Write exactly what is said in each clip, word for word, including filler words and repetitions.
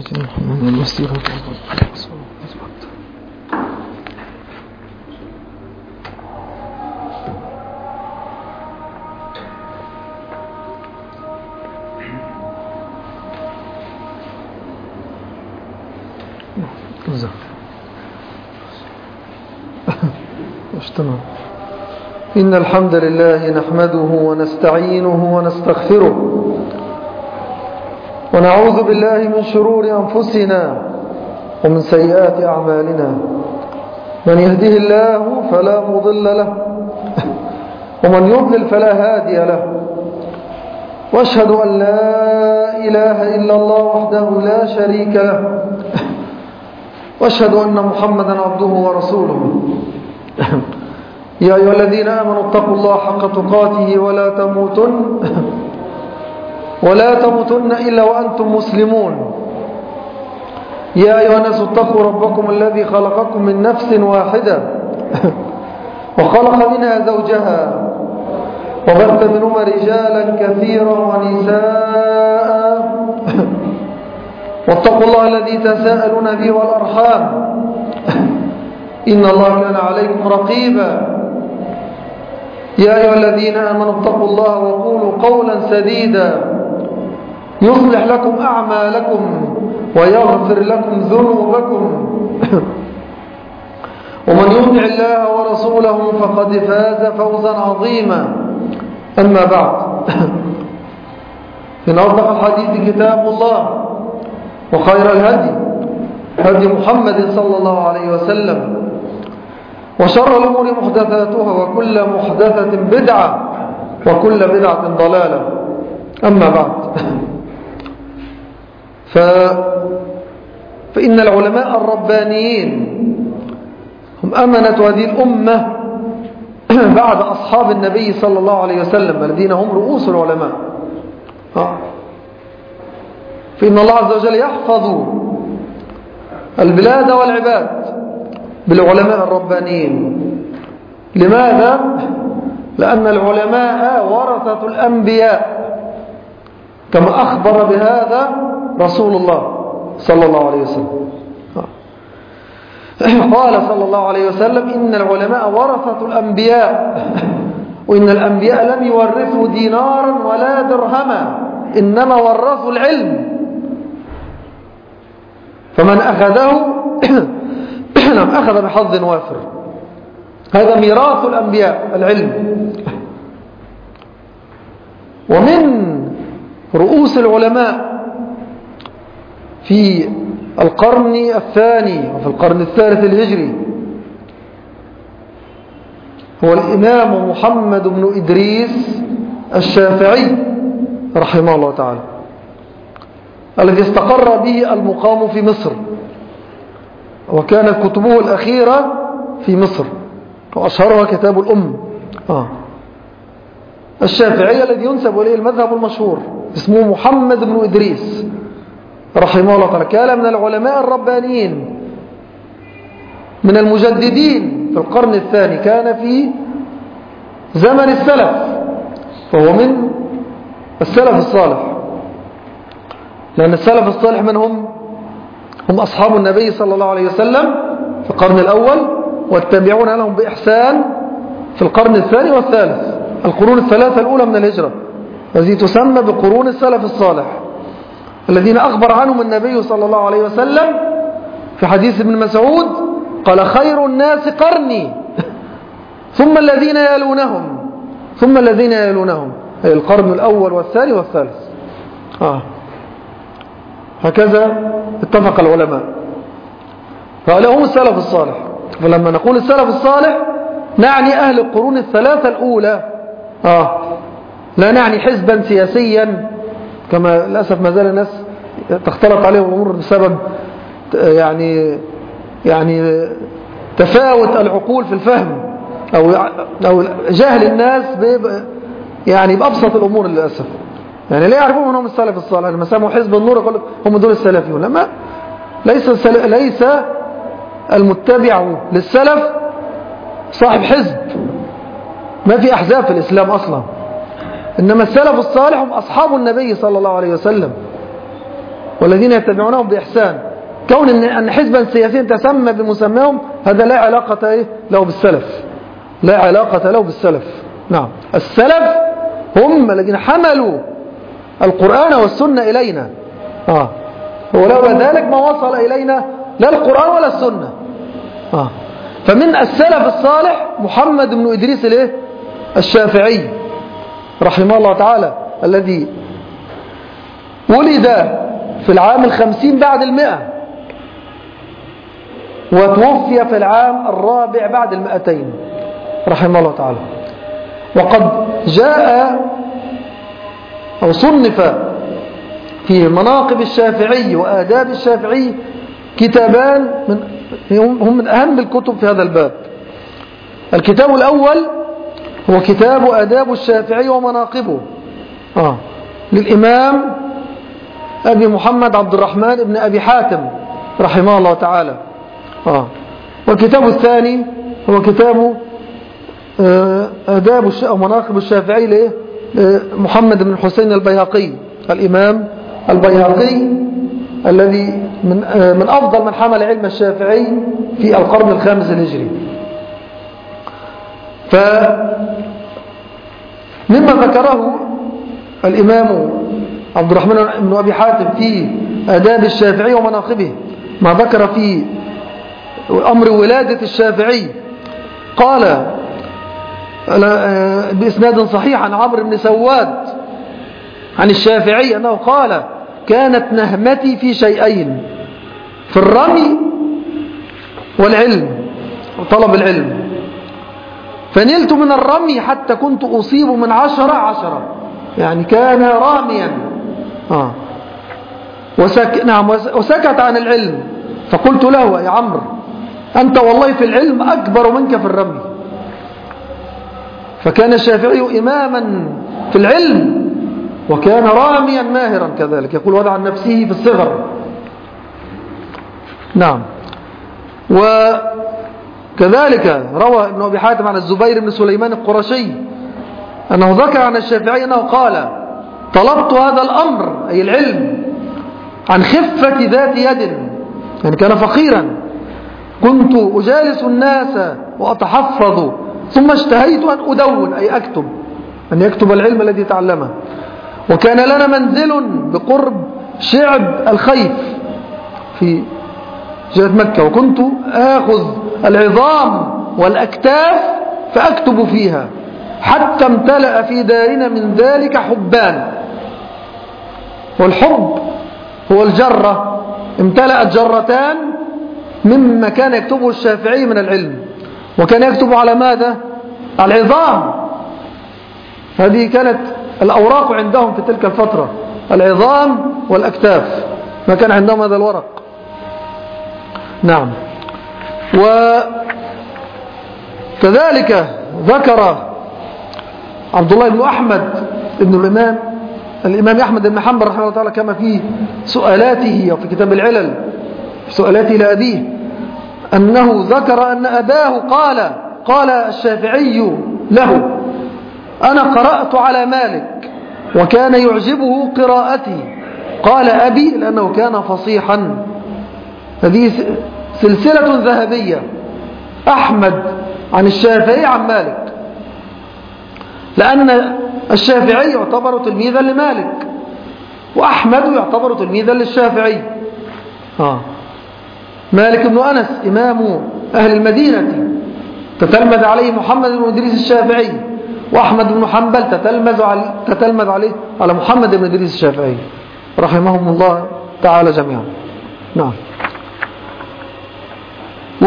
محمد المسيح إن الحمد لله نحمده ونستعينه ونستغفره ونعوذ بالله من شرور أنفسنا ومن سيئات أعمالنا. من يهده الله فلا مضل له ومن يضلل فلا هادي له، وأشهد أن لا إله إلا الله وحده لا شريك له، وأشهد أن محمدا عبده ورسوله. يا أيها الذين آمنوا اتقوا الله حق تقاته ولا تموتن ولا تموتن إلا وأنتم مسلمون. يا أيها الناس اتقوا ربكم الذي خلقكم من نفس واحدة وخلق منها زوجها وبث منهما رجالا كثيرا ونساء، واتقوا الله الذي تساءلون به والأرحام إن الله كان عليكم رقيبا. يا أيها الذين آمنوا اتقوا الله وقولوا قولا سديدا يصلح لكم أعمالكم ويغفر لكم ذنوبكم، ومن يطع الله ورسوله فقد فاز فوزا عظيما. أما بعد، إن أصدق الحديث كتاب الله، وخير الهدي هدي محمد صلى الله عليه وسلم، وشر الأمور محدثاتها وكل محدثة بدعة وكل بدعة ضلالة. أما بعد، ف... فإن العلماء الربانيين هم أمنة هذه الأمة بعد أصحاب النبي صلى الله عليه وسلم الذين هم رؤوس العلماء. فإن الله عز وجل يحفظ البلاد والعباد بالعلماء الربانيين. لماذا؟ لأن العلماء ورثة الأنبياء، كما أخبر بهذا رسول الله صلى الله عليه وسلم. قال صلى الله عليه وسلم: إن العلماء ورثة الأنبياء، وإن الأنبياء لم يورثوا دينارا ولا درهما، إنما ورثوا العلم، فمن أخذه أخذ بحظ وافر. هذا ميراث الأنبياء، العلم. ومن رؤوس العلماء في القرن الثاني وفي القرن الثالث الهجري هو الإمام محمد بن إدريس الشافعي رحمه الله تعالى، الذي استقر به المقام في مصر، وكانت كتبه الأخيرة في مصر، وأشهرها كتاب الأم آه. الشافعي الذي ينسب إليه المذهب المشهور اسمه محمد بن إدريس رحمه الله تعالى. كان من العلماء الربانيين من المجددين في القرن الثاني، كان في زمن السلف، فهو من السلف الصالح، لأن السلف الصالح من هم؟ هم أصحاب النبي صلى الله عليه وسلم في القرن الأول، والتابعون لهم بإحسان في القرن الثاني والثالث، القرون الثلاثة الأولى من الهجرة، التي تسمى بقرون السلف الصالح، الذين أخبر عنهم النبي صلى الله عليه وسلم في حديث ابن مسعود قال: خير الناس قرني ثم الذين يلونهم ثم الذين يلونهم، أي القرن الأول والثاني والثالث. آه. هكذا اتفق العلماء، فهؤلاء هم السلف الصالح. فلما نقول السلف الصالح نعني أهل القرون الثلاثة الأولى، آه. لا نعني حزبا سياسيا، كما للأسف ما زال الناس تختلط عليهم الأمور بسبب يعني يعني تفاوت العقول في الفهم، أو أو جهل الناس يعني بأبسط الأمور للأسف. يعني لا يعرفون من هم السلف الصالح، لما سمعوا حزب النور يقول لك هم دول السلفيون. لما ليس ليس المتبع للسلف صاحب حزب، ما في أحزاب في الإسلام أصلا، إنما السلف الصالح هم أصحاب النبي صلى الله عليه وسلم، والذين يتبعونهم بإحسان. كون أن حزبا سياسيا تسمى بمسماهم هذا لا علاقة له بالسلف، لا علاقة له بالسلف. نعم، السلف هم الذين حملوا القرآن والسنة إلينا. آه. ولولا ذلك ما وصل إلينا لا القرآن ولا السنة. آه. فمن السلف الصالح محمد بن إدريس الايه الشافعي رحمه الله تعالى، الذي ولد في العام الخمسين بعد المئة وتوفي في العام الرابع بعد المئتين رحمه الله تعالى. وقد جاء أو صنف في مناقب الشافعي وآداب الشافعي كتابان من هم من أهم الكتب في هذا الباب. الكتاب الأول هو كتاب آداب الشافعي ومناقبه آه. للإمام أبي محمد عبد الرحمن بن أبي حاتم رحمه الله تعالى آه. والكتاب الثاني هو كتاب آداب أو مناقب الشافعي لمحمد بن حسين البيهقي، الإمام البيهقي الذي من من أفضل من حمل علم الشافعي في القرن الخامس الهجري. فمما ذكره الإمام عبد الرحمن بن أبي حاتم في آداب الشافعي ومناقبه ما ذكر في أمر ولادة الشافعي، قال بإسناد صحيح عن عمرو بن سواد عن الشافعي أنه قال: كانت نهمتي في شيئين، في الرمي والعلم وطلب العلم، فنلت من الرمي حتى كنت أصيب من عشرة عشرة، يعني كان راميا آه. وسك... نعم وسكت عن العلم، فقلت له: يا عمرو أنت والله في العلم أكبر منك في الرمي. فكان الشافعي إماما في العلم وكان راميا ماهرا كذلك، يقول وضع عن نفسه في الصغر. نعم. وكذلك روى ابن أبي حاتم عن الزبير بن سليمان القرشي أنه ذكر عن الشافعي أنه قال: طلبت هذا الأمر أي العلم عن خفة ذات يد، يعني كان فقيرا، كنت أجالس الناس وأتحفظ، ثم اشتهيت أن أدون أي أكتب، أن يكتب العلم الذي تعلمه. وكان لنا منزل بقرب شعب الخيف في جهة مكة، وكنت آخذ العظام والأكتاف فأكتب فيها حتى امتلأ في دارنا من ذلك حبان. والحب هو الجرة، امتلأت جرتان مما كان يكتبه الشافعي من العلم. وكان يكتب على ماذا؟ على العظام، هذه كانت الأوراق عندهم في تلك الفترة، العظام والأكتاف، ما كان عندهم هذا الورق. نعم. وكذلك ذكر عبد الله بن أحمد ابن الإمام الإمام أحمد بن حنبل رحمه الله تعالى كما في سؤالاته أو في كتاب العلل في سؤالاته لأبيه أنه ذكر أن أباه قال قال الشافعي له: أنا قرأت على مالك وكان يعجبه قراءتي. قال أبي لأنه كان فصيحا. هذه سلسلة ذهبية، أحمد عن الشافعي عن مالك، لأن الشافعي يعتبر تلميذا لمالك وأحمد يعتبر تلميذا للشافعي. آه. مالك بن أنس إمام أهل المدينة تتلمذ عليه محمد بن إدريس الشافعي، وأحمد بن حنبل تتلمذ عليه, تتلمذ عليه على محمد بن إدريس الشافعي رحمهم الله تعالى جميعا. نعم. و...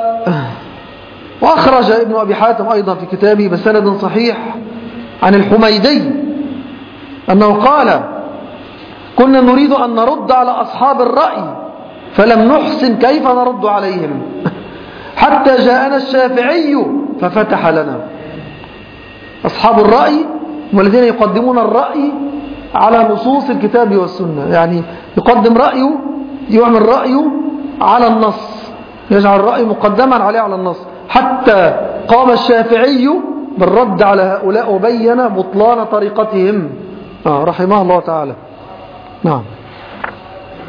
وأخرج ابن أبي حاتم أيضا في كتابه بسند صحيح عن الحميدي أنه قال: كنا نريد أن نرد على أصحاب الرأي فلم نحسن كيف نرد عليهم حتى جاءنا الشافعي ففتح لنا. أصحاب الرأي هم الذين يقدمون الرأي على نصوص الكتاب والسنة، يعني يقدم رأيه، يعمل رأيه على النص، يجعل الرأي مقدما عليه على النص، حتى قام الشافعي بالرد على هؤلاء وبين بطلان طريقتهم آه رحمه الله تعالى. نعم.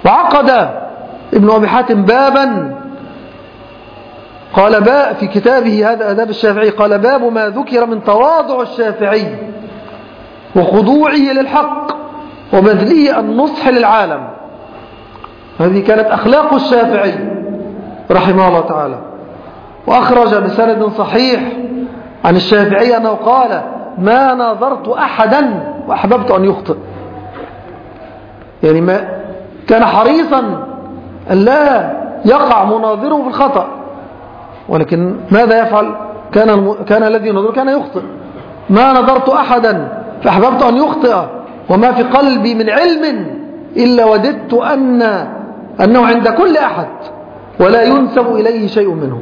وعقد ابن أبي حاتم بابا قال باب في كتابه هذا آداب الشافعي، قال باب ما ذكر من تواضع الشافعي وخضوعه للحق وبذله النصح للعالم. هذه كانت أخلاق الشافعي رحمه الله تعالى. وأخرج بسند صحيح عن الشافعي أنه قال: ما ناظرت أحدا وأحببت أن يخطئ. يعني ما كان حريصا أن لا يقع مناظره في الخطأ، ولكن ماذا يفعل؟ كان, كان الذي يناظره كان يخطئ. ما نظرت أحدا فأحببت أن يخطئ وما في قلبي من علم إلا وددت أن أنه عند كل أحد ولا ينسب إليه شيء منه.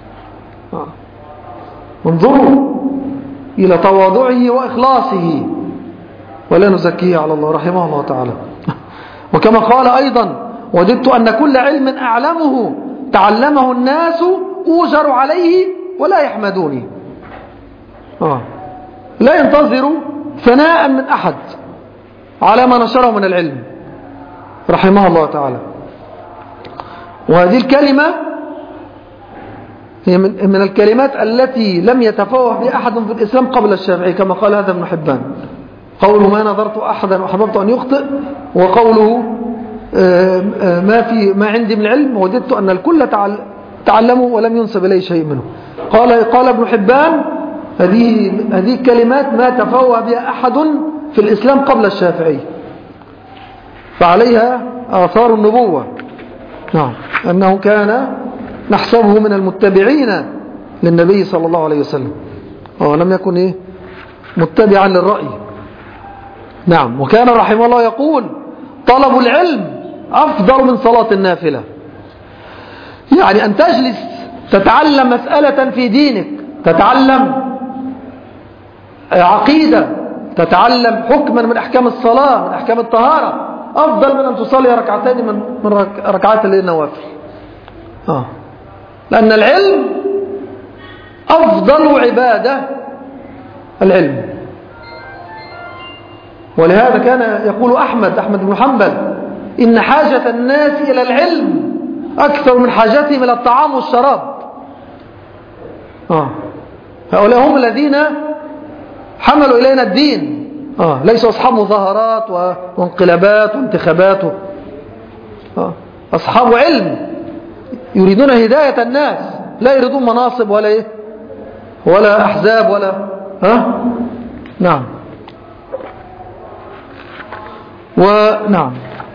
انظروا إلى تواضعه وإخلاصه، ولا نزكيه على الله رحمه الله تعالى. وكما قال أيضا: وددت أن كل علم أعلمه تعلمه الناس أوجر عليه ولا يحمدوني. آه. لا ينتظر ثناء من أحد على ما نشره من العلم رحمه الله تعالى. وهذه الكلمة هي من الكلمات التي لم يتفوه بها أحد في الإسلام قبل الشافعي، كما قال هذا ابن حبان: قوله ما نظرت أحدا وحببت أن يخطئ، وقوله ما في ما عندي من علم وددت أن الكل تعلموا ولم ينسب إليه شيء منه. قال قال ابن حبان: هذه هذه الكلمات ما تفوه بها أحد في الإسلام قبل الشافعي، فعليها آثار النبوة. نعم، أنه كان نحسبه من المتبعين للنبي صلى الله عليه وسلم، ولم يكن إيه متبعا للرأي. نعم. وكان رحمه الله يقول: طلب العلم أفضل من صلاة النافلة. يعني أن تجلس تتعلم مسألة في دينك، تتعلم عقيدة، تتعلم حكما من أحكام الصلاة، من أحكام الطهارة، أفضل من أن تصلي ركعتين من ركعات النوافل. آه. لأن العلم أفضل عبادة، العلم. ولهذا كان يقول أحمد أحمد بن حنبل: إن حاجة الناس إلى العلم أكثر من حاجتهم إلى الطعام والشراب. آه. هؤلاء هم الذين حملوا إلينا الدين، آه. ليسوا أصحاب مظاهرات وانقلابات وانتخابات. آه. أصحاب علم يريدون هداية الناس، لا يريدون مناصب ولا إيه ولا أحزاب ولا ها. نعم. ونعم.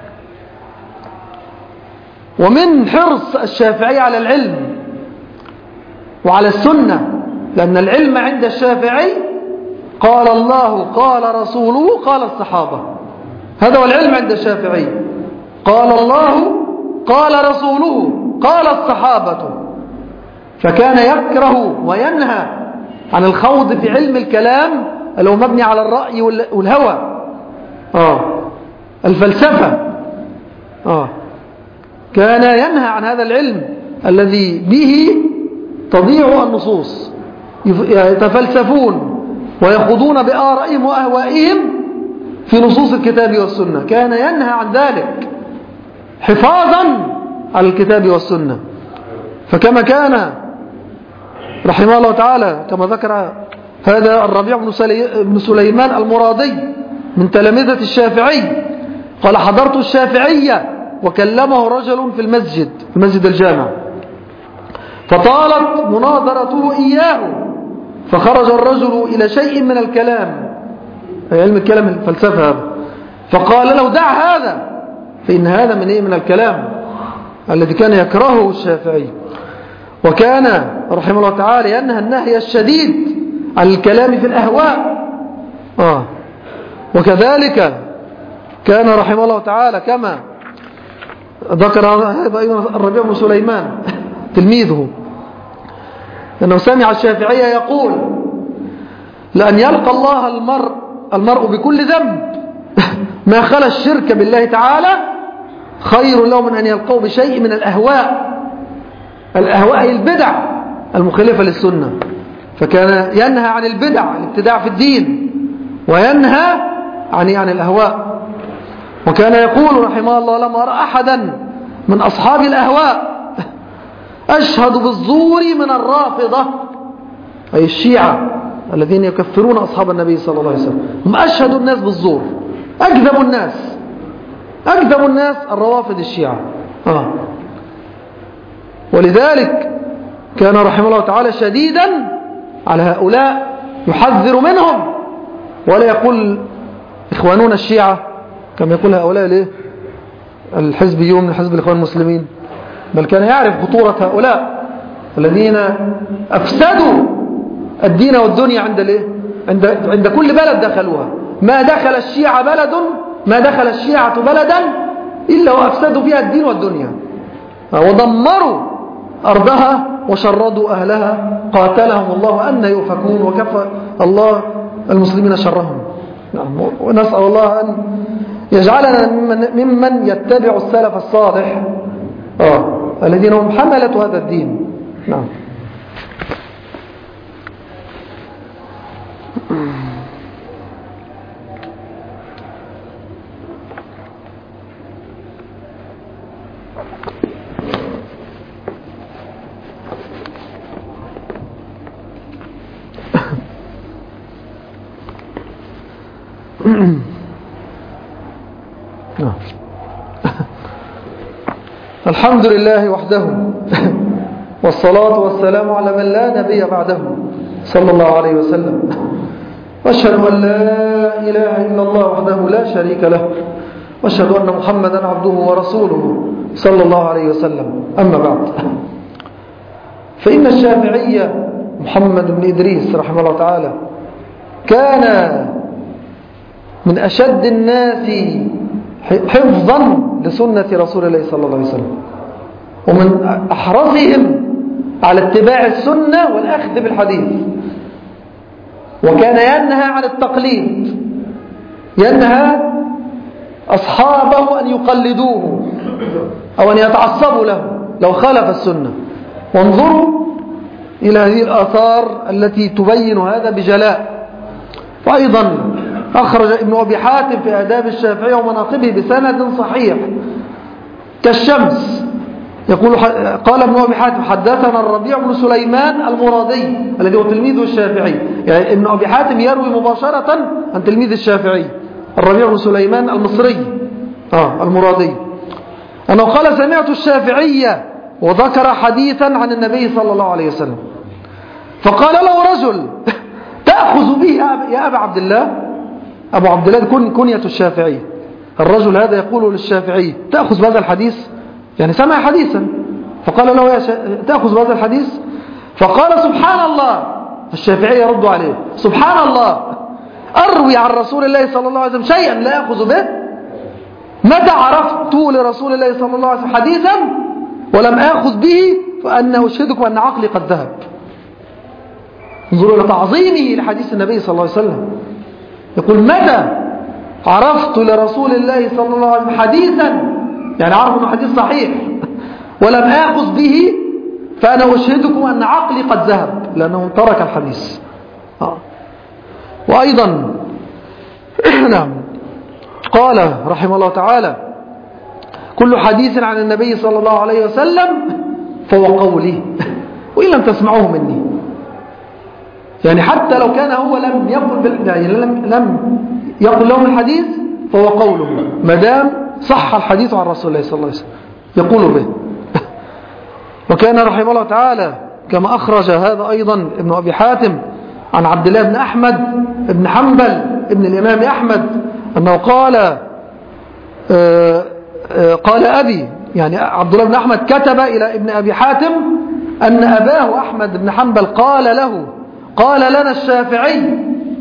ومن حرص الشافعي على العلم وعلى السنة، لأن العلم عند الشافعي قال الله قال رسوله قال الصحابة، هذا هو العلم عند الشافعي. قال الله قال رسوله قال الصحابة. فكان يكره وينهى عن الخوض في علم الكلام اللي هو مبني على الرأي والهوى، آه الفلسفة. آه كان ينهى عن هذا العلم الذي به تضيع النصوص، يتفلسفون ويخوضون بآرائهم وأهوائهم في نصوص الكتاب والسنة. كان ينهى عن ذلك حفاظا على الكتاب والسنة. فكما كان رحمه الله تعالى، كما ذكر هذا الربيع بن سليمان المرادي من تلامذة الشافعي، قال: حضرت الشافعية وكلمه رجل في المسجد في مسجد الجامع، فطالت مناظرته إياه، فخرج الرجل إلى شيء من الكلام، أي علم الكلام الفلسفة هذا، فقال له: دع هذا، فإن هذا من إيه من الكلام الذي كان يكرهه الشافعي. وكان رحمه الله تعالى ينهى النهي الشديد عن الكلام في الأهواء. آه. وكذلك كان رحمه الله تعالى كما ذكر هذا أيضا الربيع بن سليمان تلميذه، أنه سمع الشافعي يقول: لأن يلقى الله المرء المرء بكل ذنب ما خلا الشرك بالله تعالى خير له من أن يلقوا بشيء من الأهواء. الأهواء هي البدع المخالفة للسنة. فكان ينهى عن البدع، الابتداع في الدين، وينهى عن عن الأهواء. وكان يقول رحمه الله: لم أرى أحدا من أصحاب الأهواء أشهد بالزور من الرافضة، أي الشيعة الذين يكفرون أصحاب النبي صلى الله عليه وسلم، هم أشهد الناس بالزور، أكذب الناس أكذب الناس الروافض الشيعة. آه. ولذلك كان رحمه الله تعالى شديدا على هؤلاء، يحذر منهم ولا يقول إخوانون الشيعة كما يقول هؤلاء ليه الحزبيون من حزب الإخوان المسلمين، بل كان يعرف خطورة هؤلاء الذين أفسدوا الدين والدنيا عند الايه عند عند كل بلد دخلوها. ما دخل الشيعة بلد ما دخل الشيعة بلدا إلا وأفسدوا فيها الدين والدنيا، ودمروا أرضها وشردوا أهلها، قاتلهم الله أن يؤفكون، وكفى الله المسلمين شرهم. ونسأل الله أن يجعلنا ممن يتبع السلف الصالح آه. الذين هم حملة هذا الدين. نعم. الحمد لله وحده والصلاة والسلام على من لا نبي بعده صلى الله عليه وسلم، وأشهد أن لا إله إلا الله وحده لا شريك له، وأشهد أن محمدا عبده ورسوله صلى الله عليه وسلم. أما بعد، فإن الشافعي محمد بن إدريس رحمه الله تعالى كان من أشد الناس حفظا لسنة رسول الله صلى الله عليه وسلم، ومن أحرصهم على اتباع السنة والأخذ بالحديث، وكان ينهى عن التقليد، ينهى أصحابه أن يقلدوه أو أن يتعصبوا له لو خالف السنة. وانظروا إلى هذه الآثار التي تبين هذا بجلاء. وأيضا أخرج ابن أبي حاتم في آداب الشافعي ومناقبه بسند صحيح كالشمس، يقول قال ابن أبي حاتم: حدثنا الربيع بن سليمان المرادي الذي هو تلميذ الشافعي. يعني ابن أبي حاتم يروي مباشرة عن تلميذ الشافعي الربيع بن سليمان المصري آه المرادي، أنه قال: سمعت الشافعي وذكر حديثا عن النبي صلى الله عليه وسلم، فقال له رجل: تأخذ به يا أبا عبد الله؟ أبو عبد الله كن كنية الشافعي. الرجل هذا يقول للشافعي: تأخذ بهذا الحديث؟ يعني سمع حديثا، فقال له: يا شا... تأخذ بهذا الحديث؟ فقال: سبحان الله. الشافعي يرد عليه: سبحان الله، أروي عن رسول الله صلى الله عليه وسلم شيئا لا أخذ به؟ متى عرفت لرسول الله صلى الله عليه وسلم حديثا ولم أخذ به فأنا أشهدكم أن عقلي قد ذهب. انظروا إلى تعظيمه لحديث النبي صلى الله عليه وسلم، يقول: متى عرفت لرسول الله صلى الله عليه وسلم حديثا، يعني عرف أنه حديث صحيح، ولم آخذ به فأنا أشهدكم أن عقلي قد ذهب، لأنه ترك الحديث. آه. وأيضا نعم قال رحمه الله تعالى: كل حديث عن النبي صلى الله عليه وسلم فهو قولي وإن لم تسمعوه مني. يعني حتى لو كان هو لم يقل بال... يعني لم لم يقل لهم الحديث فهو قوله، ما دام صح الحديث عن رسول الله صلى الله عليه وسلم يقول به. وكان رحمه الله تعالى كما أخرج هذا أيضا ابن أبي حاتم عن عبد الله بن أحمد بن حنبل ابن الإمام أحمد أنه قال آآ آآ قال أبي، يعني عبد الله بن أحمد كتب إلى ابن أبي حاتم أن أباه أحمد بن حنبل قال له: قال لنا الشافعي: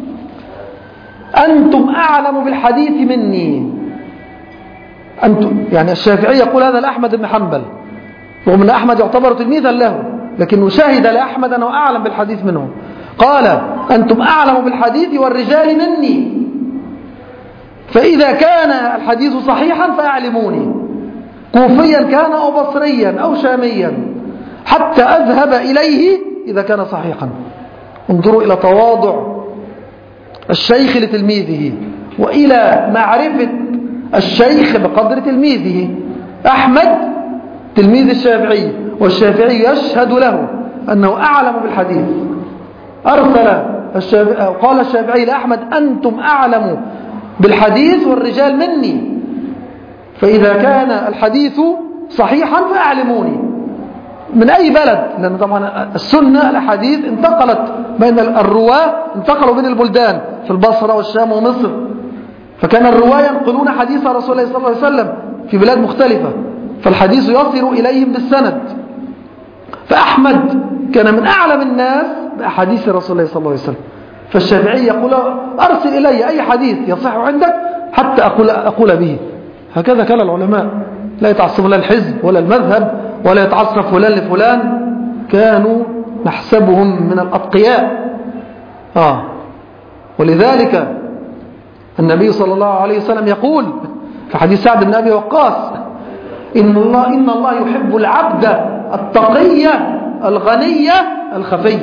أنتم أعلم بالحديث مني. أنتم، يعني الشافعي يقول هذا لأحمد بن حنبل، رغم أن أحمد يعتبر تلميذا له، لكنه شهد لأحمد أنه أعلم بالحديث منه. قال: أنتم أعلم بالحديث والرجال مني، فإذا كان الحديث صحيحا فأعلموني، كوفيا كان أو بصريا أو شاميا، حتى أذهب إليه إذا كان صحيحا. انظروا إلى تواضع الشيخ لتلميذه، وإلى معرفة الشيخ بقدر تلميذه. أحمد تلميذ الشافعي، والشافعي يشهد له أنه أعلم بالحديث. أرسل الشافعي قال الشافعي لأحمد: أنتم أعلم بالحديث والرجال مني، فإذا كان الحديث صحيحا فأعلموني من أي بلد، لأن طبعا السنة الأحاديث انتقلت بين الرواة، انتقلوا بين البلدان في البصرة والشام ومصر، فكان الرواة ينقلون حديث رسول الله صلى الله عليه وسلم في بلاد مختلفة، فالحديث يصل إليهم بالسند. فأحمد كان من أعلم الناس بأحاديث رسول الله صلى الله عليه وسلم، فالشافعي يقول: أرسل إلي أي حديث يصح عندك حتى أقول, أقول به. هكذا كان العلماء، لا يتعصب لا الحزب ولا المذهب ولا يتعصب فلان لفلان، كانوا نحسبهم من الأتقياء. آه. ولذلك النبي صلى الله عليه وسلم يقول في حديث سعد بن أبي وقاص: إن الله, إن الله يحب العبد التقي الغني الخفي.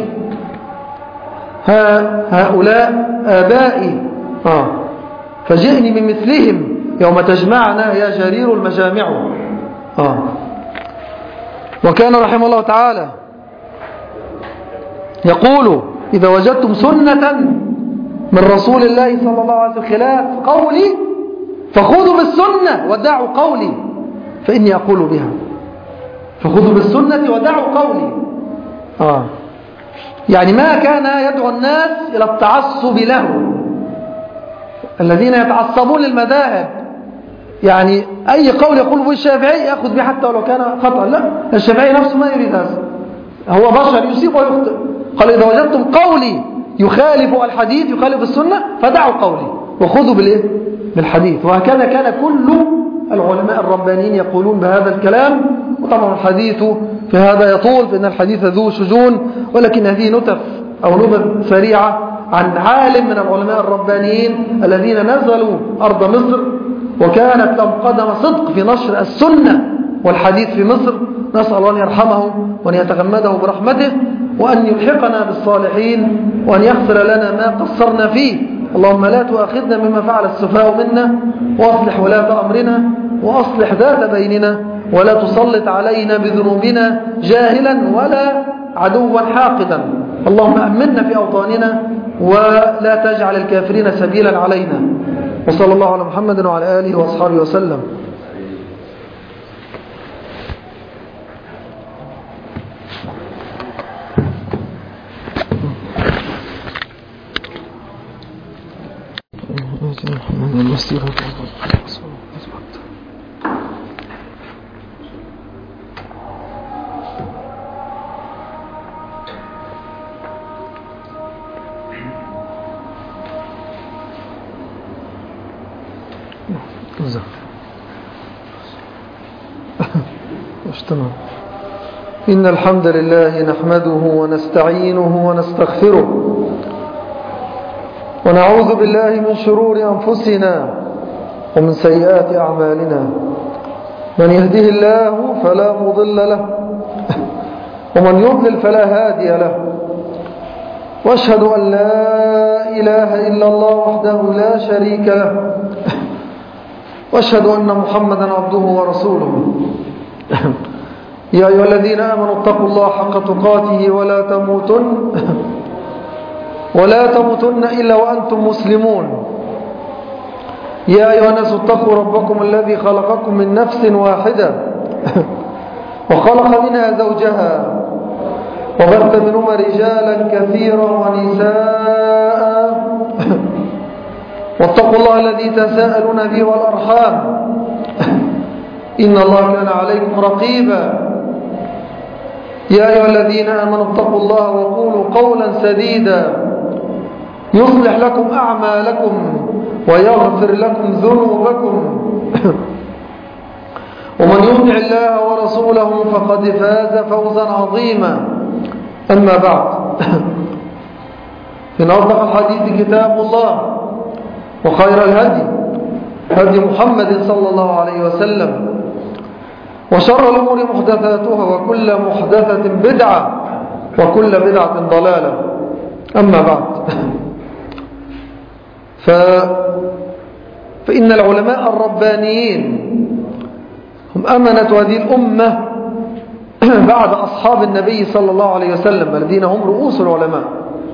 هؤلاء آبائي، آه فجئني بمثلهم يوم تجمعنا يا جرير المجامع. آه وكان رحمه الله تعالى يقول: إذا وجدتم سنة من رسول الله صلى الله عليه وسلم خلاف قولي فخذوا بالسنة ودعوا قولي فإني أقول بها. فخذوا بالسنة ودعوا قولي. آه يعني ما كان يدعو الناس إلى التعصب له، الذين يتعصبون للمذاهب، يعني أي قول يقول به الشافعي يأخذ به حتى ولو كان خطأ. لا، الشافعي نفسه ما يريد هذا، هو بشر يصيب ويخطئ. قال: إذا وجدتم قولي يخالف الحديث يخالف السنة فدعوا قولي وخذوا بالإيه؟ بالحديث. وهكذا كان كل العلماء الربانيين يقولون بهذا الكلام. وطبعا الحديث في هذا يطول، فإن الحديث ذو شجون، ولكن هذه نتف أو نبذ سريعة عن عالم من العلماء الربانيين الذين نزلوا أرض مصر، وكانت لهم قدم صدق في نشر السنة والحديث في مصر. نسأل الله أن يرحمه وأن يتغمده برحمته، وأن يلحقنا بالصالحين، وأن يغفر لنا ما قصرنا فيه. اللهم لا تؤاخذنا مما فعل السفهاء منا، وأصلح ولاة أمرنا، وأصلح ذات بيننا، ولا تسلط علينا بذنوبنا جاهلا ولا عدوا حاقدا. اللهم أمنا في أوطاننا، ولا تجعل الكافرين سبيلا علينا. وصلى الله على محمد وعلى آله وأصحابه وسلم. إن الحمد لله نحمده ونستعينه ونستغفره، ونعوذ بالله من شرور أنفسنا ومن سيئات أعمالنا. من يهده الله فلا مضل له، ومن يضلل فلا هادي له. وأشهد أن لا إله إلا الله وحده لا شريك له، وأشهد أن محمدا عبده ورسوله. يا أيها الذين آمنوا اتقوا الله حق تقاته ولا تموتن ولا تموتن إلا وأنتم مسلمون. يا أيها الناس اتقوا ربكم الذي خلقكم من نفس واحدة وخلق منها زوجها وبث منهما رجالا كثيرا ونساء، واتقوا الله الذي تساءلون به والأرحام، إن الله كان عليكم رقيبا. يا أيها الذين آمنوا اتقوا الله وقولوا قولا سديدا يصلح لكم أعمالكم ويغفر لكم ذنوبكم، ومن يطع الله ورسوله فقد فاز فوزا عظيما. أما بعد، إن أصدق الحديث كتاب الله، وخير الهدي هدي محمد صلى الله عليه وسلم، وشر الأمور محدثاتها، وكل محدثة بدعة، وكل بدعة ضلالة. أما بعد، ف... فإن العلماء الربانيين هم أمنة هذه الأمة بعد أصحاب النبي صلى الله عليه وسلم الذين هم رؤوس العلماء.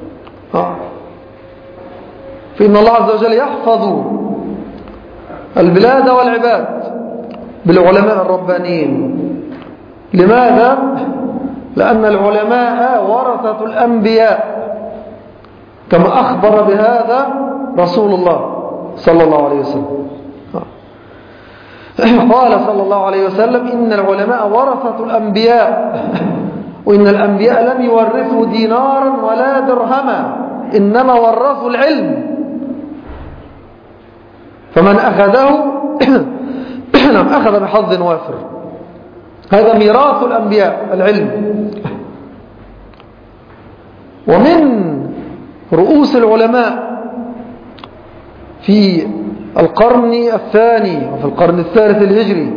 فإن الله عز وجل يحفظ البلاد والعباد بالعلماء الربانيين. لماذا؟ لأن العلماء ورثة الأنبياء كما أخبر بهذا رسول الله صلى الله عليه وسلم. قال صلى الله عليه وسلم إن العلماء ورثة الأنبياء وإن الأنبياء لم يورثوا دينارا ولا درهما إنما ورثوا العلم فمن أخذه أخذ بحظ وافر. هذا ميراث الأنبياء العلم. ومن رؤوس العلماء في القرن الثاني وفي القرن الثالث الهجري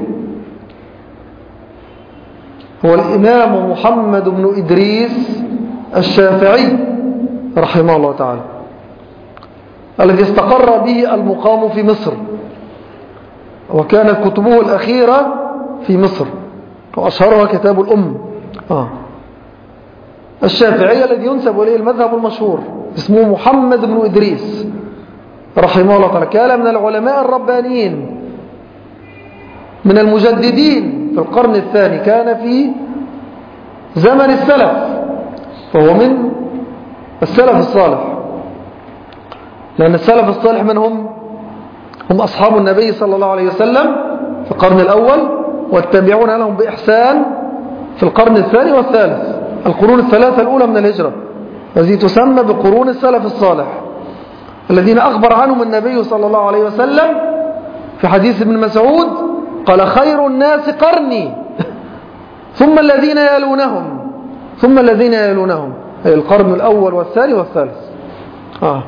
هو الإمام محمد بن إدريس الشافعي رحمه الله تعالى الذي استقر به المقام في مصر، وكانت كتبه الأخيرة في مصر وأشهرها كتاب الأم. آه. الشافعي الذي ينسب إليه المذهب المشهور اسمه محمد بن إدريس رحمه الله تعالى، كان من العلماء الربانيين من المجددين في القرن الثاني، كان في زمن السلف، فهو من السلف الصالح، لأن السلف الصالح من هم؟ هم أصحاب النبي صلى الله عليه وسلم في القرن الأول والتابعون لهم بإحسان في القرن الثاني والثالث، القرون الثلاثة الأولى من الهجرة، التي تسمى بقرون السلف الصالح الذين أخبر عنهم النبي صلى الله عليه وسلم في حديث ابن مسعود قال خير الناس قرني ثم الذين يلونهم ثم الذين يلونهم، أي القرن الأول والثاني والثالث. آه.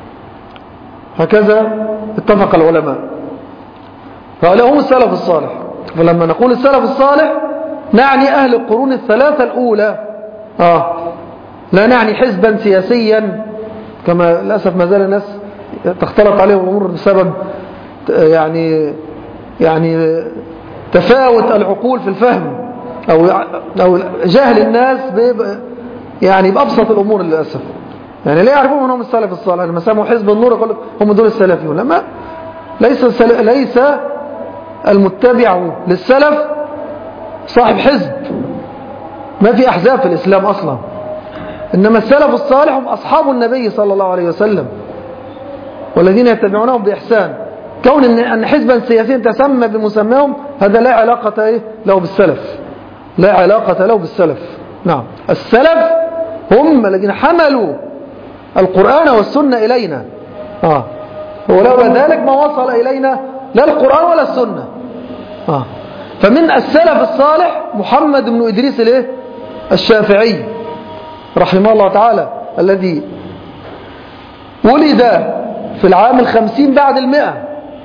هكذا اتفق العلماء، فهؤلاء هم السلف الصالح. فلما نقول السلف الصالح نعني أهل القرون الثلاثة الأولى، آه. لا نعني حزبا سياسيا كما للأسف ما زال الناس تختلط عليهم الأمور بسبب يعني يعني تفاوت العقول في الفهم أو أو جهل الناس يعني بأبسط الأمور للأسف. يعني لا يعرفون من هم السلف الصالح، لما سموا حزب النور يقول لك هم دول السلفيون. لما ليس ليس المتبع للسلف صاحب حزب، ما في أحزاب في الإسلام أصلا، إنما السلف الصالح هم أصحاب النبي صلى الله عليه وسلم والذين يتبعونهم بإحسان. كون أن حزبا سياسيا تسمى بمسماهم هذا لا علاقة له بالسلف، لا علاقة له بالسلف. نعم، السلف هم الذين حملوا القرآن والسنة إلينا، آه. ولولا ذلك ما وصل إلينا لا القرآن ولا السنة. آه. فمن السلف الصالح محمد بن إدريس الايه الشافعي رحمه الله تعالى، الذي ولد في العام الخمسين بعد المئة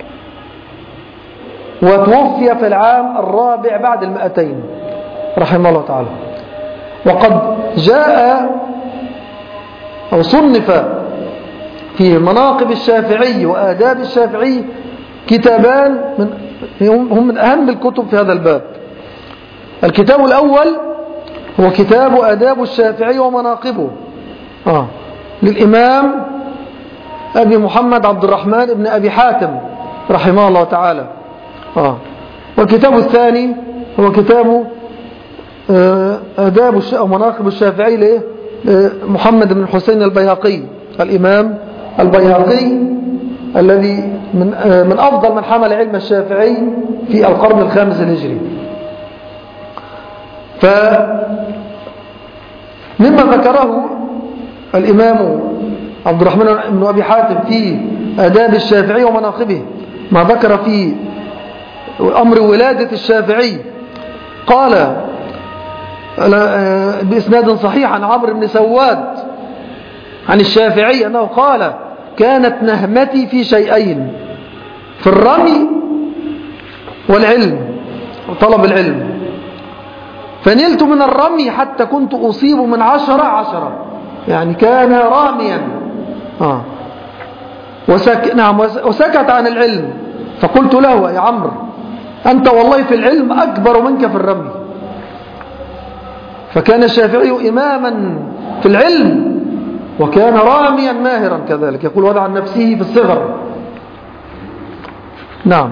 وتوفي في العام الرابع بعد المئتين رحمه الله تعالى. وقد جاء أو صنف في مناقب الشافعي وآداب الشافعي كتابان من هم من أهم الكتب في هذا الباب. الكتاب الأول هو كتاب آداب الشافعي ومناقبه، آه. للإمام أبي محمد عبد الرحمن بن أبي حاتم رحمه الله تعالى، آه. والكتاب الثاني هو كتاب آداب أو مناقب الشافعي لمحمد بن الحسين البيهقي، الإمام البيهقي الذي من من أفضل من حمل علم الشافعي في القرن الخامس الهجري. فمما ذكره الإمام عبد الرحمن بن أبي حاتم في آداب الشافعي ومناقبه ما ذكر في أمر ولادة الشافعي، قال بإسناد صحيح عن عمرو بن سواد عن الشافعي أنه قال كانت نهمتي في شيئين، في الرمي والعلم وطلب العلم، فنلت من الرمي حتى كنت أصيب من عشرة عشرة، يعني كان راميا، آه. وسك... نعم وسكت عن العلم فقلت له: يا عمرو، أنت والله في العلم أكبر منك في الرمي. فكان الشافعي إماما في العلم وكان راميا ماهرا كذلك، يقول وضع عن نفسه في الصغر. نعم.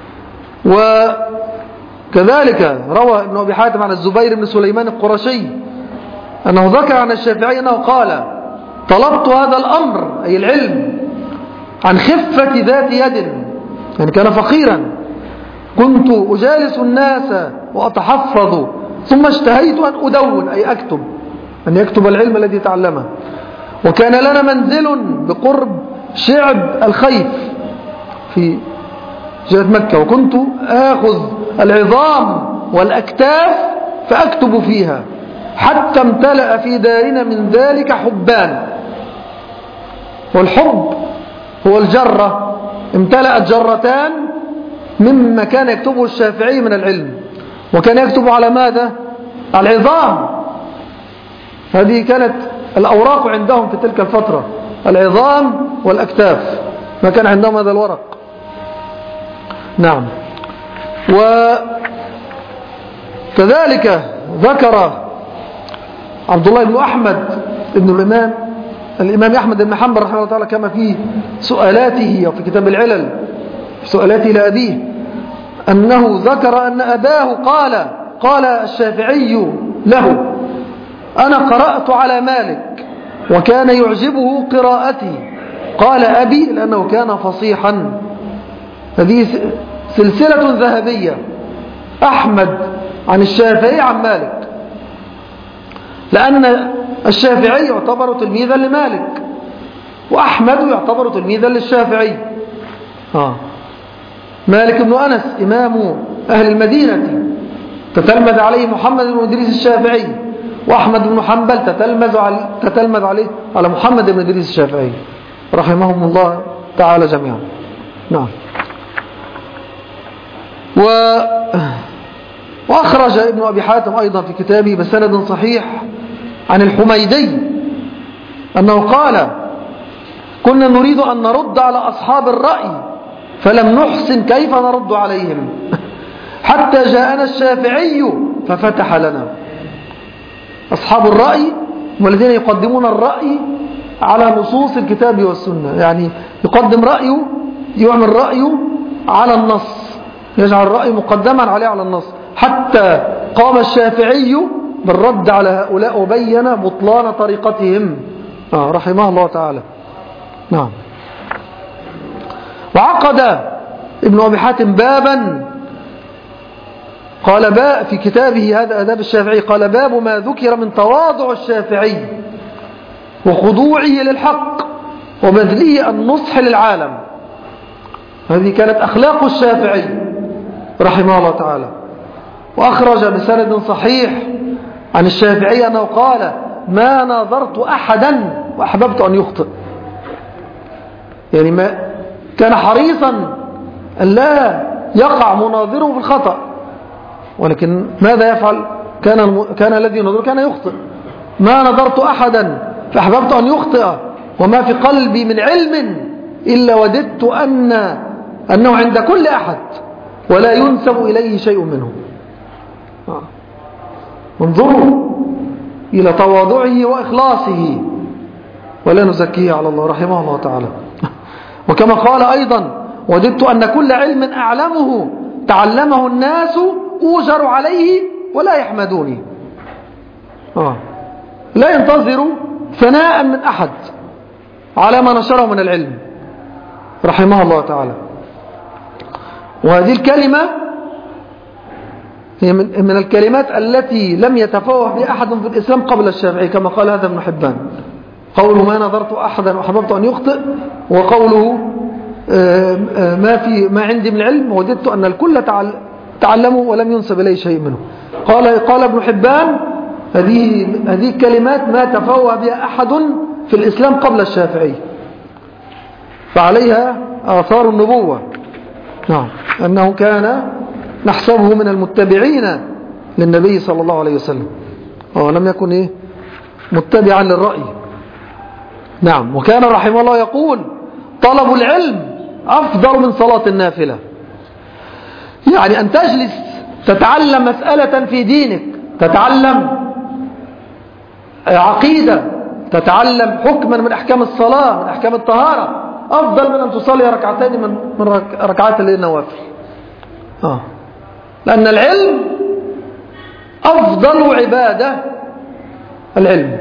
وكذلك روى ابن أبي حاتم عن الزبير بن سليمان القرشي أنه ذكر عن الشافعي أنه قال: طلبت هذا الأمر أي العلم عن خفة ذات يد، يعني كان فقيرا، كنت أجالس الناس وأتحفظ، ثم اشتهيت أن أدون أي أكتب، أن يكتب العلم الذي تعلمه. وكان لنا منزل بقرب شعب الخيف في جهة مكة، وكنت آخذ العظام والأكتاف فأكتب فيها حتى امتلأ في دارنا من ذلك حبان. والحب هو الجرة، امتلأت جرتان مما كان يكتبه الشافعي من العلم. وكان يكتب على ماذا؟ على العظام. هذه كانت الأوراق عندهم في تلك الفترة، العظام والأكتاف، ما كان عندهم هذا الورق. نعم. وكذلك ذكر عبد الله بن أحمد ابن الإمام الإمام أحمد بن حنبل رحمه الله تعالى كما في سؤالاته وفي كتاب العلل في سؤالاته لأبيه أنه ذكر أن أباه قال قال الشافعي له: أنا قرأت على مالك وكان يعجبه قراءتي. قال أبي لأنه كان فصيحا. هذه سلسلة ذهبية، أحمد عن الشافعي عن مالك، لأن الشافعي يعتبر تلميذا لمالك، وأحمد يعتبر تلميذا للشافعي. آه. مالك بن أنس إمام أهل المدينة تتلمذ عليه محمد بن إدريس الشافعي، وأحمد بن حنبل تتلمذ عليه, تتلمذ عليه على محمد بن إدريس الشافعي رحمهم الله تعالى جميعا. نعم. و... وأخرج ابن أبي حاتم أيضا في كتابه بسند صحيح عن الحميدي أنه قال: كنا نريد أن نرد على أصحاب الرأي فلم نحسن كيف نرد عليهم حتى جاءنا الشافعي ففتح لنا. أصحاب الرأي هم الذين يقدمون الرأي على نصوص الكتاب والسنة، يعني يقدم رأيه، يعمل رأيه على النص، يجعل الرأي مقدما عليه على النص، حتى قام الشافعي بالرد على هؤلاء وبين بطلان طريقتهم آه رحمه الله تعالى. نعم. وعقد ابن أبي حاتم بابا قال باب في كتابه هذا آداب الشافعي، قال: باب ما ذكر من تواضع الشافعي وخضوعه للحق وبذله النصح للعالم. هذه كانت أخلاق الشافعي رحمه الله تعالى. وأخرج بسند صحيح عن الشافعي أنه قال: ما ناظرت أحدا وأحببت أن يخطئ. يعني ما كان حريصا أن لا يقع مناظره في الخطأ، ولكن ماذا يفعل؟ كان, كان الذي ينظر كان يخطئ. ما نظرت أحدا فأحببت أن يخطئ، وما في قلبي من علم إلا وددت أن أنه عند كل أحد ولا ينسب إليه شيء منه. انظروا إلى تواضعه وإخلاصه، ولا نزكيه على الله رحمه الله تعالى. وكما قال أيضا: وددت أن كل علم أعلمه تعلمه الناس أوجر عليه ولا يحمدوني. آه. لا ينتظر ثناء من أحد على ما نشره من العلم رحمه الله تعالى. وهذه الكلمة هي من الكلمات التي لم يتفوه بها أحد في الإسلام قبل الشافعي، كما قال هذا ابن حبان: قوله ما نظرت أحدا وحببت أن يخطئ، وقوله ما في ما عندي من علم وجدت أن الكل تعلموا ولم ينسب إليه شيء منه. قال قال ابن حبان: هذه هذه الكلمات ما تفوه بها أحد في الإسلام قبل الشافعي، فعليها آثار النبوة. نعم. أنه كان نحسبه من المتبعين للنبي صلى الله عليه وسلم، ولم يكن إيه متبعا للرأي. نعم. وكان رحمه الله يقول: طلب العلم أفضل من صلاة النافلة. يعني أن تجلس تتعلم مسألة في دينك، تتعلم عقيدة، تتعلم حكما من أحكام الصلاة، من أحكام الطهارة، أفضل من أن تصلي ركعتين من من ركعات النوافل. آه. لأن العلم أفضل عبادة، العلم.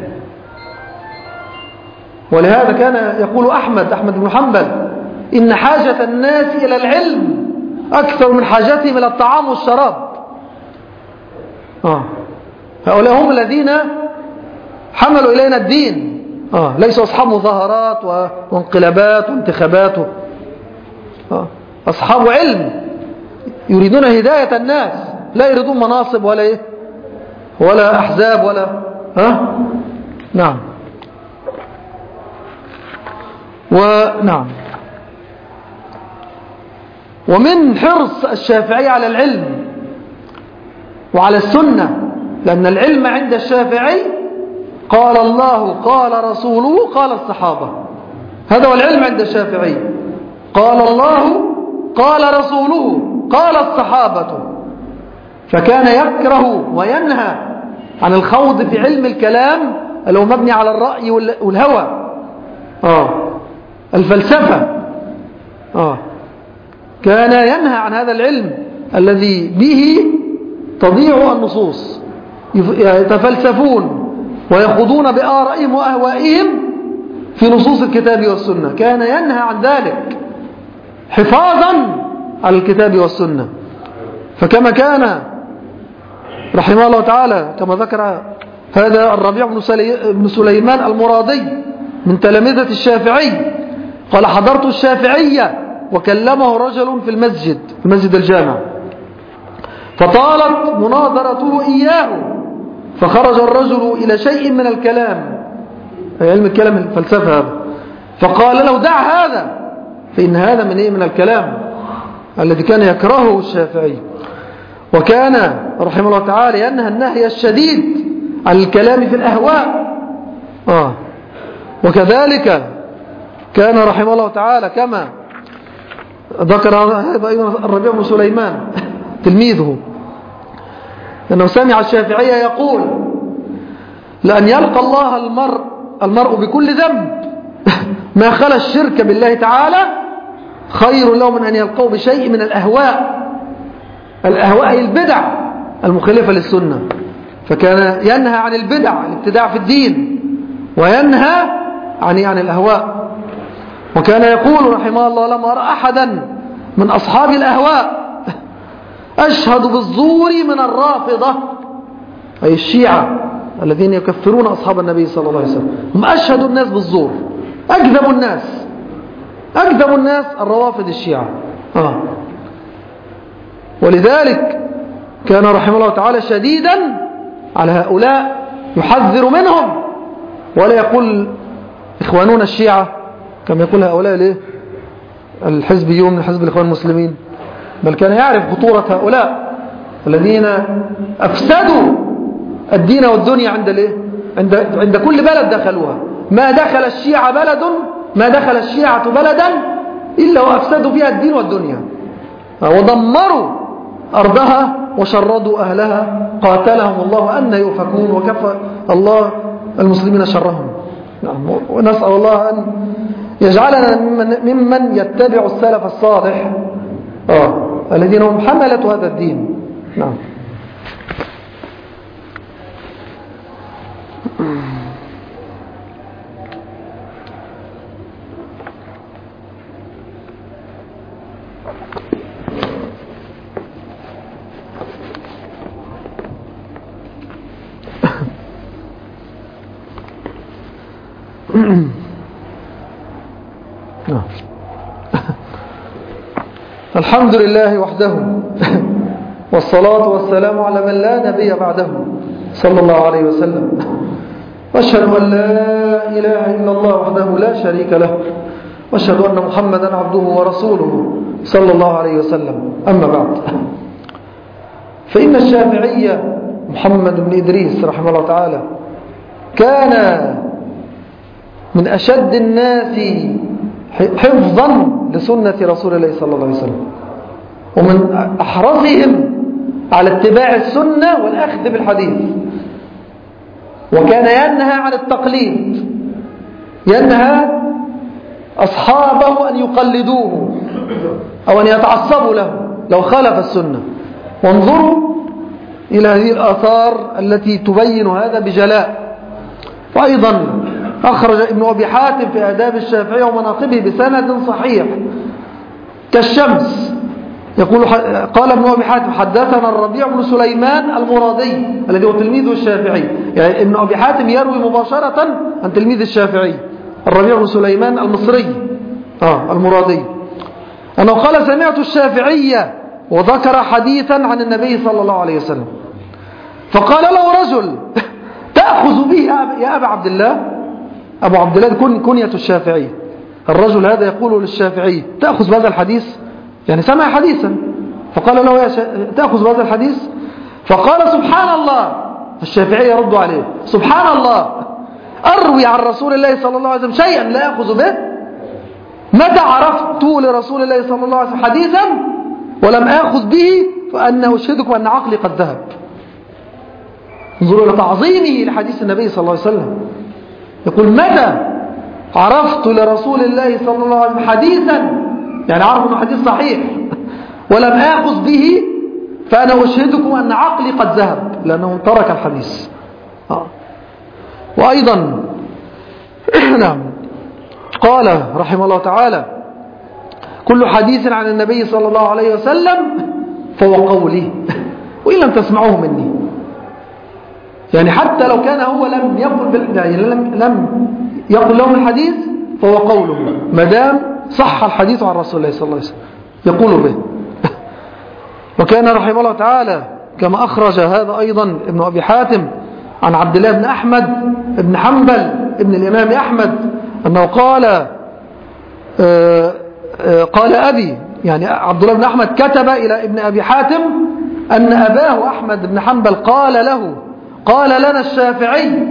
ولهذا كان يقول أحمد أحمد بن حنبل: إن حاجة الناس إلى العلم أكثر من حاجتهم إلى الطعام والشراب. آه. هؤلاء هم الذين حملوا إلينا الدين، آه. ليسوا أصحاب مظاهرات وانقلابات وانتخابات. آه. أصحاب علم يريدون هداية الناس، لا يريدون مناصب ولا إيه ولا أحزاب ولا ها. نعم. ونعم. ومن حرص الشافعي على العلم وعلى السنة، لأن العلم عند الشافعي قال الله قال رسوله قال الصحابة، هذا هو العلم عند الشافعي. قال الله قال رسوله قال الصحابة. فكان يكره وينهى عن الخوض في علم الكلام اللي هو مبني على الرأي والهوى، آه الفلسفة. آه كان ينهى عن هذا العلم الذي به تضيع النصوص، يتفلسفون ويخوضون بآرائهم وأهوائهم في نصوص الكتاب والسنة. كان ينهى عن ذلك حفاظا على الكتاب والسنة. فكما كان رحمه الله تعالى كما ذكر هذا الربيع بن سليمان المرادي من تلامذة الشافعي، قال: حضرت الشافعية وكلمه رجل في المسجد في المسجد الجامع، فطالت مناظرته إياه، فخرج الرجل إلى شيء من الكلام، أي علم الكلام الفلسفة هذا، فقال له: دع هذا، فإن هذا من إيه؟ من الكلام الذي كان يكرهه الشافعي. وكان رحمه الله تعالى ينهى النهي الشديد عن الكلام في الأهواء. آه. وكذلك كان رحمه الله تعالى كما ذكر هذا أيضا الربيع بن سليمان تلميذه، أنه سمع الشافعية يقول: لأن يلقى الله المرء المرء بكل ذنب ما خلا الشرك بالله تعالى خير له من أن يلقوا بشيء من الأهواء. الأهواء هي البدع المخالفة للسنة. فكان ينهى عن البدع، الابتداع في الدين، وينهى عن يعني الأهواء. وكان يقول رحمه الله: لم أرى أحدا من أصحاب الأهواء أشهد بالزور من الرافضة، أي الشيعة الذين يكفرون أصحاب النبي صلى الله عليه وسلم، هم أشهد الناس بالزور، أكذب الناس أكذب الناس الروافض الشيعة. آه. ولذلك كان رحمه الله تعالى شديدا على هؤلاء، يحذر منهم، ولا يقول إخوانون الشيعة كما يقول هؤلاء ليه الحزبيون من حزب الإخوان المسلمين، بل كان يعرف خطورة هؤلاء الذين أفسدوا الدين والدنيا عند الايه عند عند كل بلد دخلوها. ما دخل الشيعة بلد ما دخل الشيعة بلدا إلا وأفسدوا فيها الدين والدنيا، ودمروا أرضها وشردوا أهلها، قاتلهم الله أن يؤفكون، وكفى الله المسلمين شرهم. ونسأل الله أن يجعلنا ممن يتبع السلف الصالح آه. الذين هم حملة هذا الدين. نعم. الحمد لله وحده والصلاة والسلام على من لا نبي بعده صلى الله عليه وسلم. وأشهد أن لا إله إلا الله وحده لا شريك له، وأشهد أن محمدا عبده ورسوله صلى الله عليه وسلم. أما بعد، فإن الشافعي محمد بن إدريس رحمه الله تعالى كان من أشد الناس حفظا لسنة رسول الله صلى الله عليه وسلم. ومن أحرصهم على اتباع السنة والأخذ بالحديث. وكان ينهى عن التقليد، ينهى أصحابه أن يقلدوه أو أن يتعصبوا له لو خالف السنة. وانظروا إلى هذه الآثار التي تبين هذا بجلاء. وأيضا أخرج ابن أبي حاتم في آداب الشافعية ومناقبه بسند صحيح كالشمس، يقول قال ابن أبي حاتم حدثنا الربيع بن سليمان المرادي الذي هو تلميذ الشافعي. يعني ابن أبي حاتم يروي مباشرة عن تلميذ الشافعي الربيع بن سليمان المصري آه المرادي أنه قال سمعت الشافعية وذكر حديثا عن النبي صلى الله عليه وسلم، فقال له رجل تأخذ به يا أبا عبد الله. أبو عبد الله كن كنية الشافعي. الرجل هذا يقول للشافعي تأخذ بهذا الحديث، يعني سمع حديثا، فقال له يا شا... تأخذ بهذا الحديث؟ فقال سبحان الله. الشافعي يرد عليه سبحان الله، أروي عن رسول الله صلى الله عليه وسلم شيئا لا أخذ به؟ متى عرفت لرسول الله صلى الله عليه وسلم حديثا ولم آخذ به فأنا أشهدكم أن عقلي قد ذهب. انظروا إلى تعظيمه لحديث النبي صلى الله عليه وسلم. يقول متى عرفت لرسول الله صلى الله عليه وسلم حديثا، يعني عرف أنه حديث صحيح، ولم آخذ به فأنا أشهدكم أن عقلي قد ذهب، لأنه ترك الحديث. آه. وأيضا نعم قال رحمه الله تعالى كل حديث عن النبي صلى الله عليه وسلم فهو قولي وإن لم تسمعوه مني. يعني حتى لو كان هو لم يقل بال... يعني لم... لم يقل لهم الحديث فهو قوله، ما دام صح الحديث عن رسول الله صلى الله عليه وسلم يقول به. وكان رحمه الله تعالى كما أخرج هذا أيضا ابن أبي حاتم عن عبد الله بن أحمد بن حنبل ابن الإمام أحمد أنه قال آآ آآ قال أبي، يعني عبد الله بن أحمد كتب إلى ابن أبي حاتم أن أباه أحمد بن حنبل قال له قال لنا الشافعي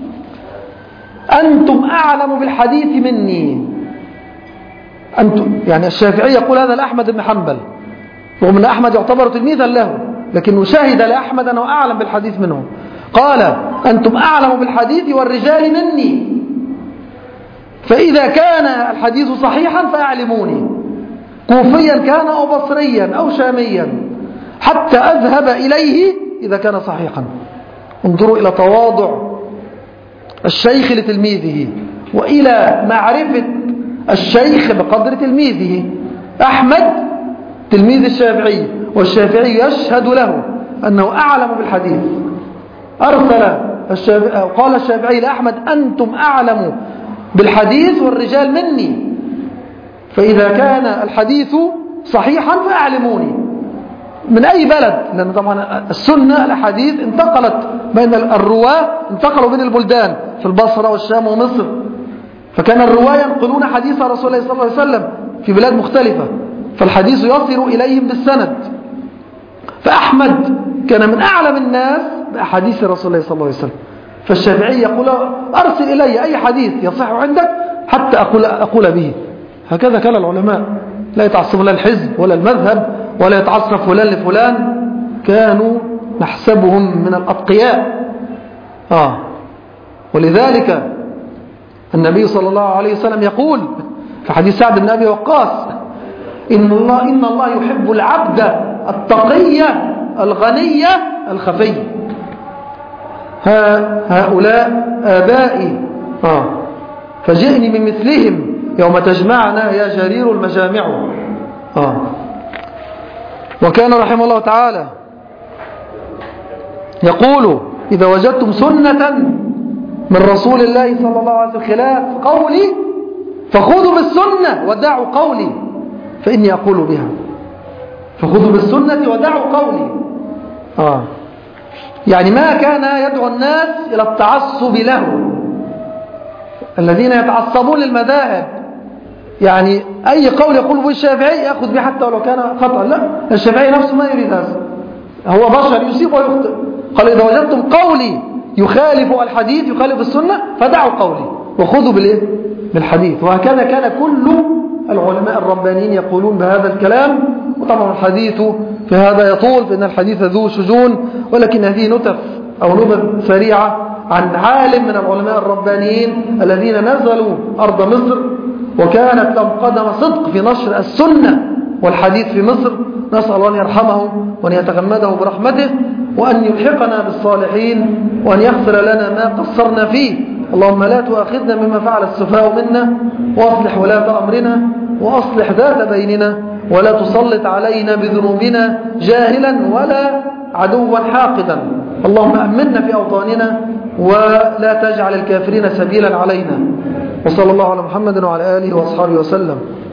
أنتم أعلم بالحديث مني. أنتم يعني الشافعي يقول هذا لأحمد بن حنبل، رغم أن أحمد يعتبر تلميذا له، لكنه شهد لأحمد أنه أعلم بالحديث منه. قال أنتم أعلم بالحديث والرجال مني، فإذا كان الحديث صحيحا فأعلموني، كوفيا كان أو بصريا أو شاميا، حتى أذهب إليه إذا كان صحيحا. انظروا إلى تواضع الشيخ لتلميذه وإلى معرفة الشيخ بقدر تلميذه. أحمد تلميذ الشافعي، والشافعي يشهد له أنه أعلم بالحديث. أرسل الشافعي قال الشافعي لأحمد أنتم أعلم بالحديث والرجال مني، فإذا كان الحديث صحيحا فأعلموني. من أي بلد؟ لأن طبعا السنة الحديث انتقلت بين الرواة، انتقلوا بين البلدان في البصرة والشام ومصر، فكان الرواة ينقلون حديث رسول الله صلى الله عليه وسلم في بلاد مختلفة، فالحديث يصل إليهم بالسند. فأحمد كان من أعلم الناس بأحاديث رسول الله صلى الله عليه وسلم، فالشافعي يقول أرسل إلي أي حديث يصح عندك حتى أقول, أقول به. هكذا كان العلماء، لا يتعصب لا الحزب ولا المذهب ولا يتعصب فلان لفلان، كانوا نحسبهم من الأتقياء. آه. ولذلك النبي صلى الله عليه وسلم يقول في حديث سعد بن أبي وقاص إن الله, إن الله يحب العبد التقي الغني الخفي. هؤلاء آبائي آه. فجئني بمثلهم يوم تجمعنا يا جرير المجامع. آه. وكان رحمه الله تعالى يقول إذا وجدتم سنة من رسول الله صلى الله عليه وسلم خلاف قولي فخذوا بالسنة ودعوا قولي فإني أقول بها. فخذوا بالسنة ودعوا قولي. آه. يعني ما كان يدعو الناس إلى التعصب له، الذين يتعصبون للمذاهب، يعني أي قول يقول به الشافعي يأخذ به حتى ولو كان خطأ. لا، الشافعي نفسه ما يريد هذا، هو بشر يصيب ويخطئ. قال إذا وجدتم قولي يخالف الحديث يخالف السنة فدعوا قولي وخذوا بالإيه؟ بالحديث. وهكذا كان كل العلماء الربانيين يقولون بهذا الكلام، طبعا الحديث في هذا يطول، فإن الحديث ذو شجون، ولكن هذه نتف أو نبذ سريعة عن عالم من العلماء الربانيين الذين نزلوا أرض مصر وكانت لهم قدم صدق في نشر السنة والحديث في مصر. نسأل الله أن يرحمه وأن يتغمده برحمته وأن يلحقنا بالصالحين وأن يغفر لنا ما قصرنا فيه. اللهم لا تؤاخذنا مما فعل السفهاء منا، وأصلح ولاة أمرنا، وأصلح ذات بيننا، ولا تسلط علينا بذنوبنا جاهلا ولا عدوا حاقدا. اللهم أمنا في أوطاننا ولا تجعل الكافرين سبيلا علينا. وصلى الله على محمد وعلى آله وأصحابه وسلم.